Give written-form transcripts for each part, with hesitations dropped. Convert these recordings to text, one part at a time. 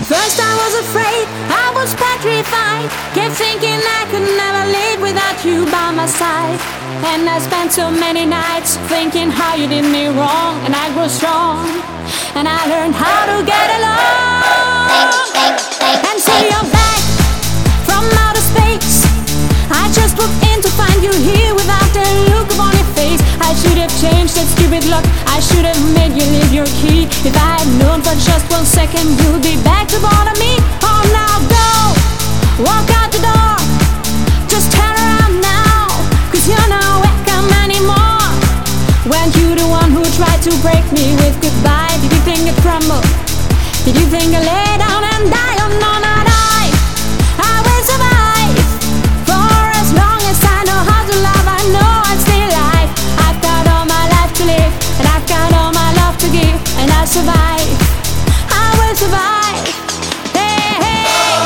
First I was afraid, I was petrified, kept thinking I could never live without you by my side. And I spent so many nights thinking how you did me wrong. And I grew strong, and I learned how to get along. And so you're back from outer space. I just walked in to find you here without a look upon your face. I should have changed that stupid lock, I should have made you leave your key. If I had known for just 1 second you'd be back to bother me. Oh, now go, walk out the door, just turn around now, 'cause you're not welcome anymore. Weren't you the one who tried to break me with goodbye? Did you think I'd crumble? Did you think I'd lay down and die? Oh no, not I will survive. For as long as I know how to love, I know I'm still alive. I've got all my life to live, and I've got all my love to give, and I'll survive, I will survive. Hey, hey.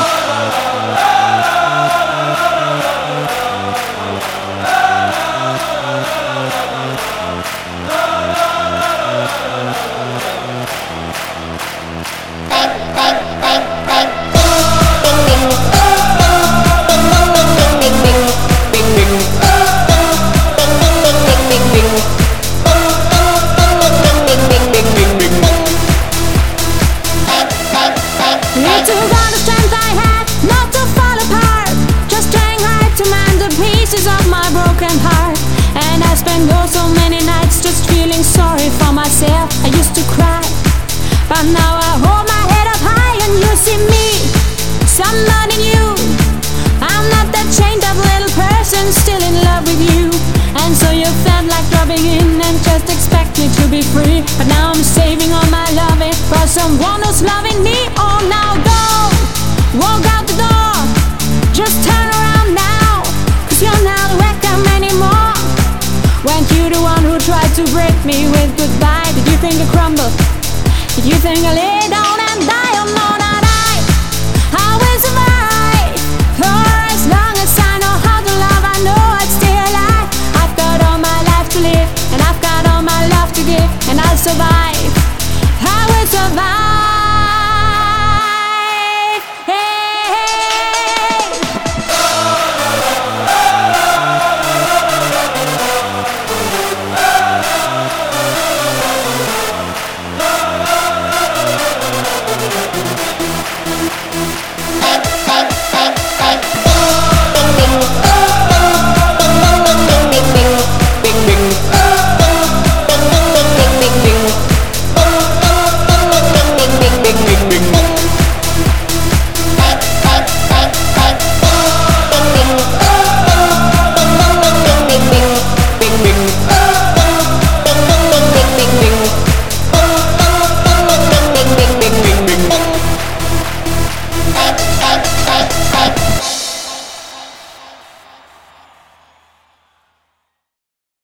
You took all the strength I had not to fall apart, just trying hard to mend the pieces of my broken heart. And I spent so many nights just feeling sorry for myself. I used to cry, but now I hold my head up high and you see me, somebody new. I'm not that chained up little person still in love with you. And so you felt like dropping in and just expect me to be free. But now I'm saving all my loving for someone who's loving me. Oh, now go, walk out the door, just turn around now, 'cause you're not welcome anymore. Weren't you the one who tried to break me with goodbye? Did you think I crumble? Did you think I lay down and die? Oh no, not I will survive. For as long as I know how to love, I know I'm still alive. I've got all my life to live, and I've got all my love to give, and I'll survive.